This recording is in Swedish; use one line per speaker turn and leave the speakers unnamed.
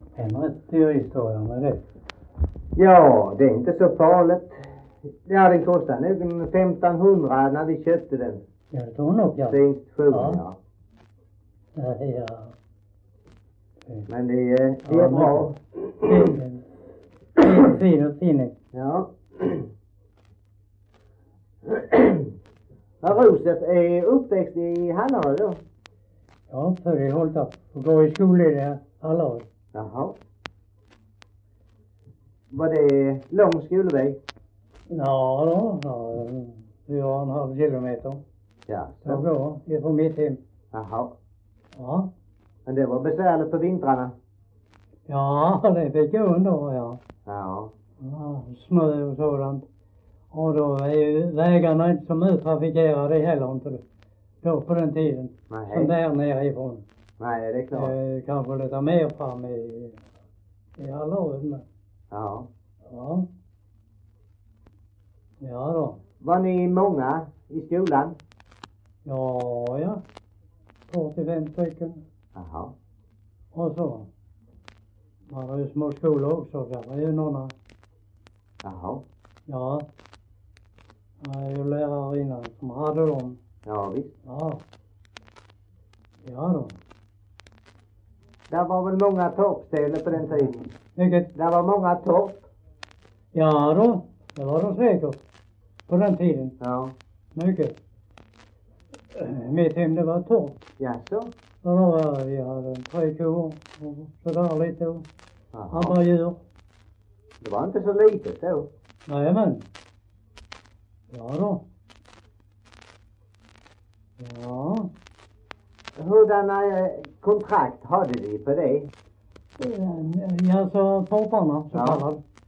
En rätt dyr historia med det.
Ja, det är inte så farligt. Ja, den kostar nog 1500 när vi köpte den.
Ja, det tror nog jag.
Fint sjung,
Ja.
ja.
Ja.
Men det är bra.
Fin.
Ja. Rosef är uppväxt i Hallarö då?
Ja, för det hållit upp. Och går i skolan i det alla år.
Jaha. Var det lång skolväg?
Ja då, 4,5 kilometer.
Ja.
Så går det från mitt hem.
Jaha.
Ja.
Men det var besvärligt på vintrarna?
Ja, det fick jag ändå, ja.
Ja.
Ja, snö och sådant. Och då är ju vägarna inte som trafikerade heller inte då på den tiden.
Nej.
Som där nerifrån.
Nej, det är klart.
Kanske lite mer fram i alla år. Men.
Ja.
Ja. Ja då.
Var ni många i skolan?
Ja. 45 stycken.
Jaha.
Och så. Man har ju små skolor också. Där var ju några.
Jaha.
Ja. Jag är ju lärarinnan som hade dem.
Ja, visst.
Ja. Ja då.
Där var väl många torpställen på den tiden?
Vilket?
Där var många torp?
Ja då. Det var de säkert. På den tiden.
Ja.
Mycket. Mitt hem det var torp.
Jaså?
Och då var vi hade 3 kor och sådär lite och andra djur.
Det var inte så litet då?
Nej men. Ja då. Ja.
Hurdana kontrakt hade vi på det?
Ja så torparna så kallade.